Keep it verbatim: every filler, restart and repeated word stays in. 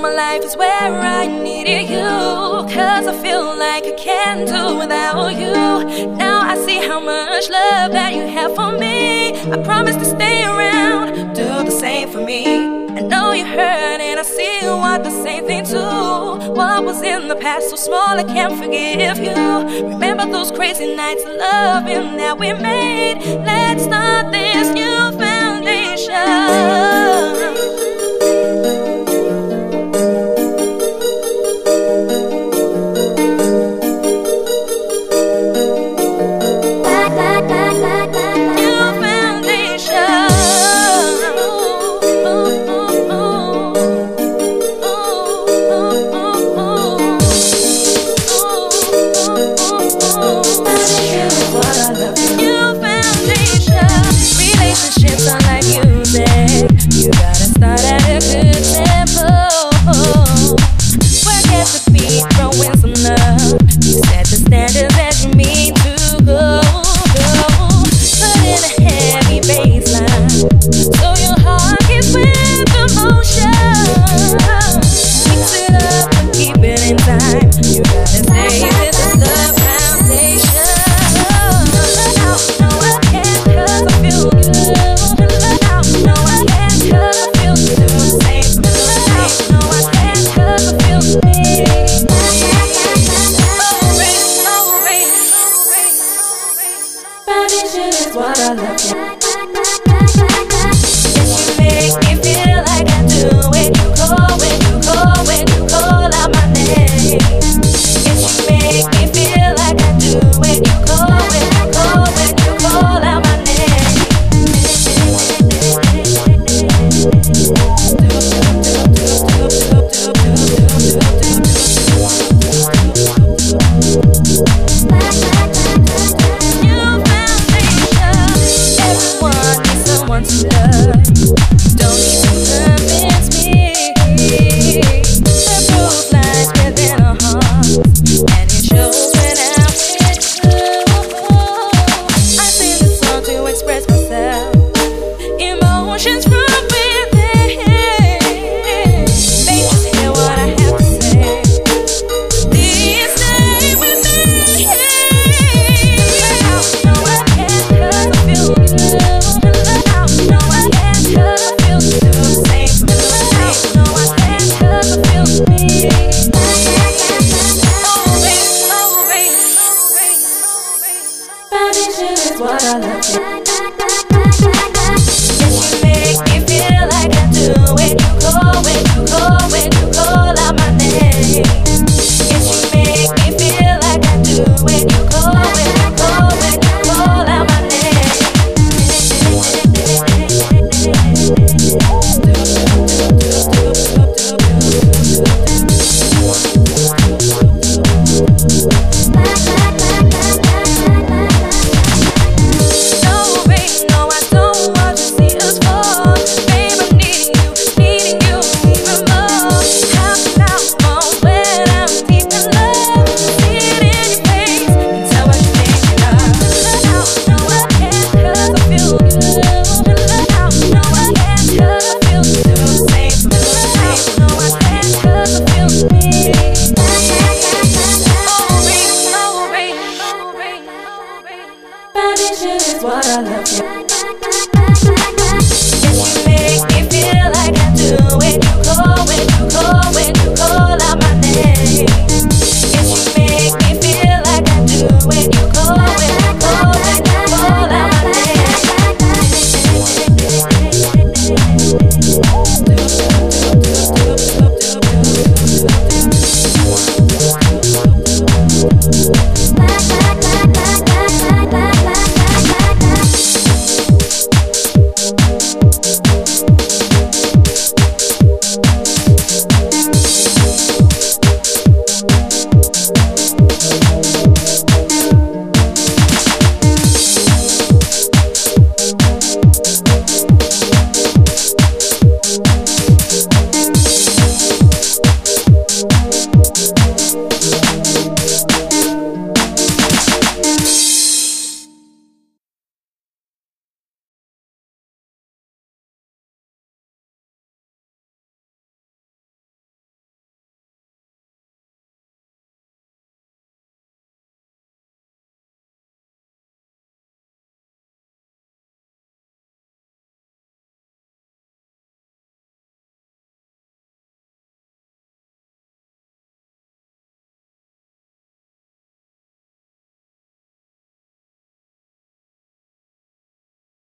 my life is where I needed you. Cause I feel like I can't do without you. Now I see how much love that you have for me. I promise to stay around, do the same for me. I know you hurt and I see you want the same thing too. What was in the past so small I can't forgive you. Remember those crazy nights of loving that we made. Let's start this new foundation. You gotta start at a good tempo. Work at the beat, throw in some love. You set the standards as you mean to go, go. Put in a heavy baseline so your heart gets with the motion. Mix it up and keep it in time. You gotta stay with this love foundation. No, I can't cause I feel good. No, I can't cause I feel good. Do the same, do the same. No, I can't cause I feel good. Foundation is what I love.